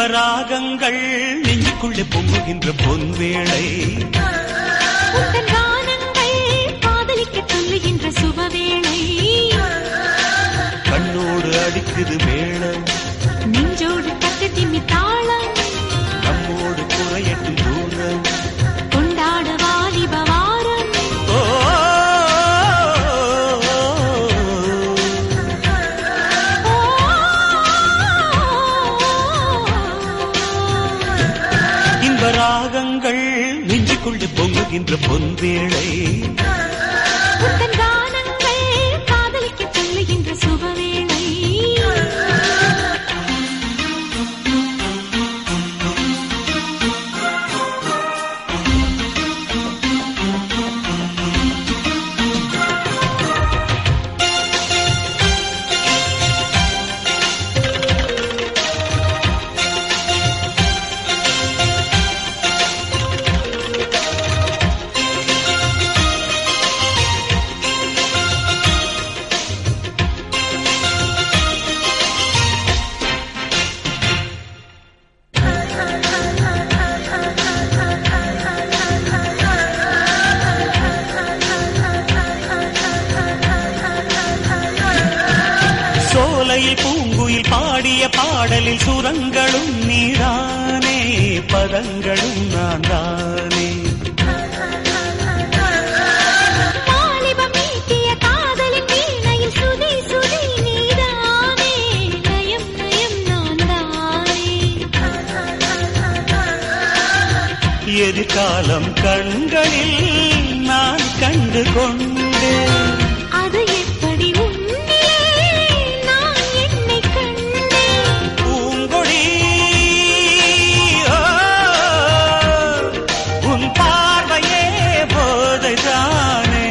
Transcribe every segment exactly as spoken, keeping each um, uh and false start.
இன்பராகங்கள் நெஞ்சுக்குள்ளே பொங்குகின்ற பொன்வேளை, கானங்கள் காதலிக்க சொல்லுகின்ற சுபவேளை, கண்ணோடு அடிக்குது மேளம், நெஞ்சோடு தட்டு திம்மி தாளம், நம்மோடு குறையட்டும் தூரம், கொண்டாட வாலிப வாரம். ராகங்கள் நெஞ்சுக்குள்ளே பொங்குகின்ற பொன்வேளை, கானங்கள் காதலிக்க சொல்லுகின்ற சுபவேளை. பூங்குயில் பாடிய பாடலில் சுரங்களும் நீதானே, பதங்களும் நான் தானே. வாலிபம் மீட்டிய காதலின் வீணையில் சுதி சுதி நீதானே, நயம் நயம் நான் தானே. எதிர்காலம் கண்களில் நான் கண்டு கொண்டேன், அது எப்படி உன்னிலே நான் என்னை கண்டேன். பூங்கொடி உன் பார்வையே போதைதானே,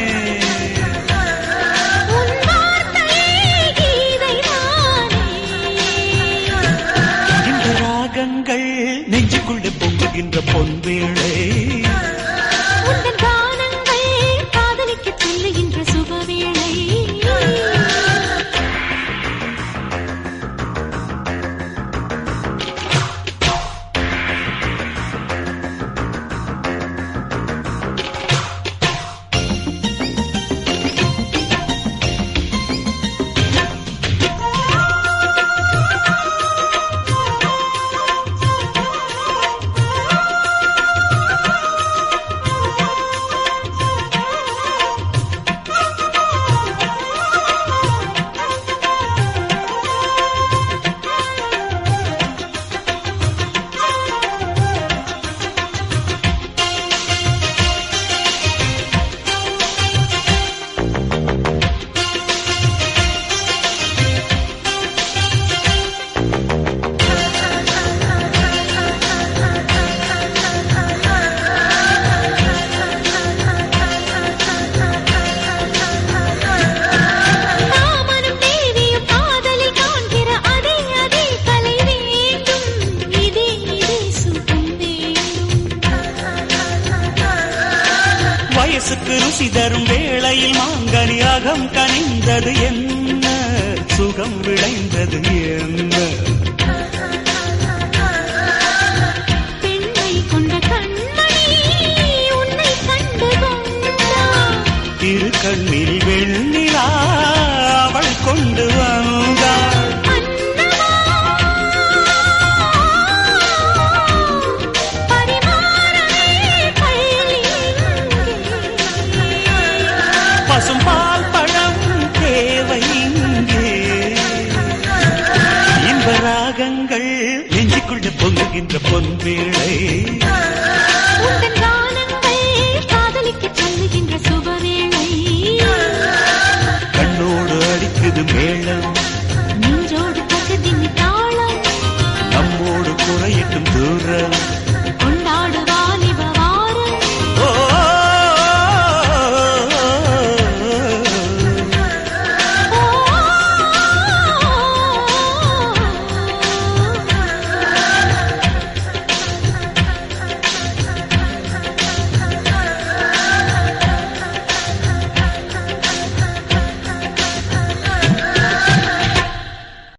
உன் வார்த்தையே கீதைதானே. இந்த ராகங்கள் நெஞ்சுக்குள்ளே பொங்குகின்ற பொன்வேளை, உந்தன் கானங்கள் காதலிக்க சொல்லுகின்ற சுபவேளை. வயசுக்கு ருசி தரும் வேளையில் மாங்கனி அகம் கனிந்தது என்ன, சுகம் விளைந்தது என்ன. பெண்மை கொண்ட கண்மணி உன்னை கண்டு கொண்டாள், இரு கண்ணில் வெண்ணிலா அவள் கொண்டு வந்தாள். பசும் பால் பழம் தேவை இங்கே, இன்ப ராகங்கள் நெஞ்சுக்குள்ளே பொங்குகின்ற பொன்வேளை, உந்தன் கானங்கள் காதலிக்க சொல்லுகின்ற சுபவேளை, கண்ணோடு அடிக்குது மேளம்,